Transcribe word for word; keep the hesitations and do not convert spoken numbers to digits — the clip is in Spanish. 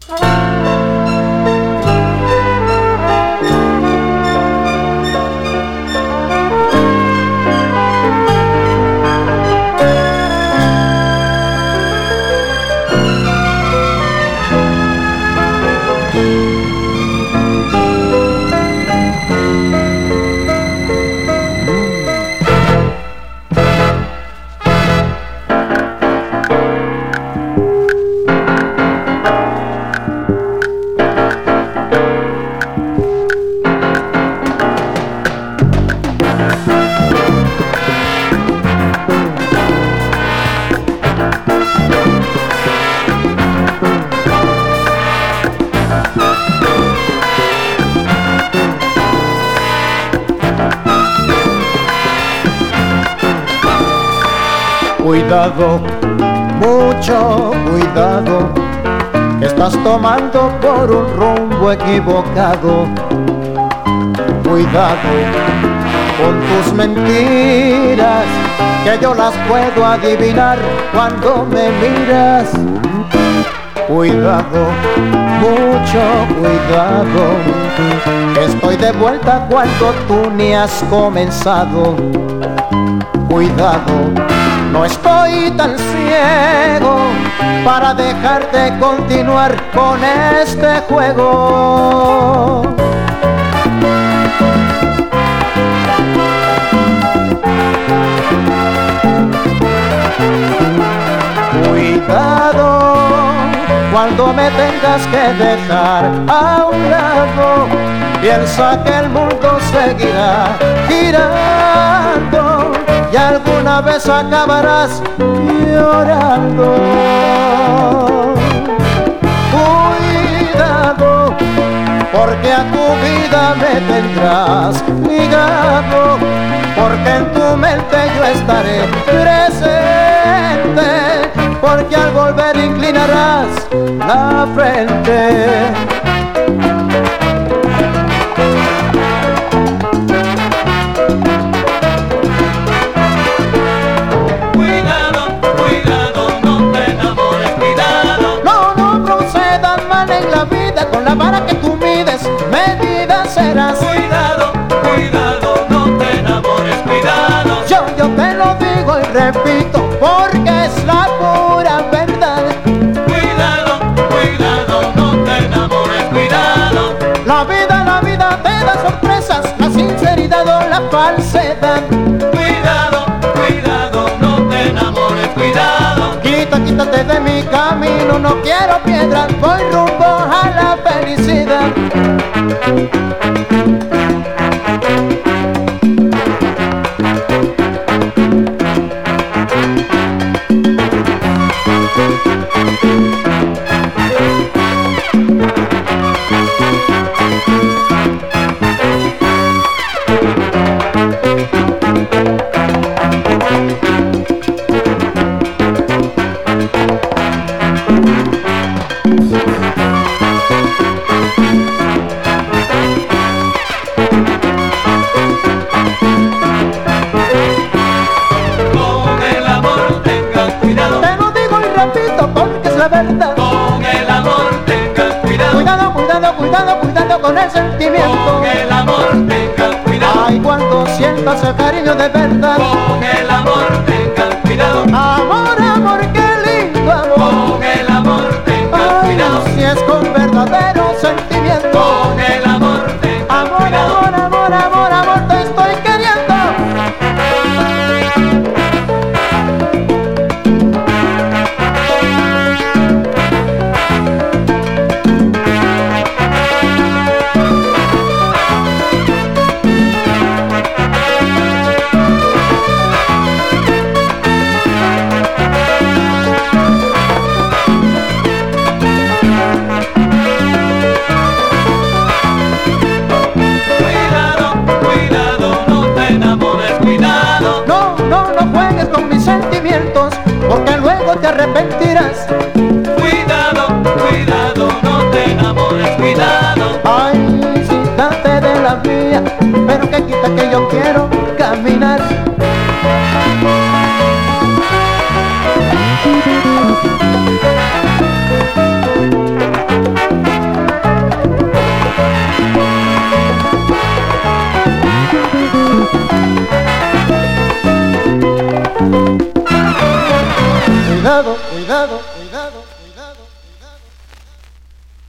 Cuidado, mucho cuidado, que estás tomando por un rumbo equivocado. Cuidado con tus mentiras, que yo las puedo adivinar cuando me miras. Cuidado, mucho cuidado, que estoy de vuelta cuando tú ni has comenzado. Cuidado, no estoy tan ciego para dejar de continuar con este juego. Cuidado cuando me tengas que dejar a un lado. Piensa que el mundo seguirá girando y alguna vez acabarás llorando. Cuidado, porque a tu vida me tendrás ligado, porque en tu mente yo estaré presente, porque al volver inclinarás la frente. Con la vara que tú mides, medida serás. Cuidado, cuidado, no te enamores, cuidado. Yo, yo te lo digo y repito, porque es la pura verdad. Cuidado, cuidado, no te enamores, cuidado. La vida, la vida te da sorpresas, la sinceridad o la falsedad. Cuidado, cuidado, no te enamores, cuidado. Quita, quítate de mi camino, no quiero piedras, voy rumbo a la felicidad. Verdad. Con el amor tengan cuidado. Cuidado, cuidado, cuidado, cuidado con el sentimiento. Con el amor tengan cuidado. Ay, cuando sientas el cariño de verdad. Con el amor tengan cuidado. Amor, amor, qué lindo amor. Con el amor tengan Ay, cuidado. si es con verdadero sentimiento. Con el amor tengan amor, cuidado. Amor, amor, amor, amor, te estoy queriendo. cuidado, cuidado, cuidado.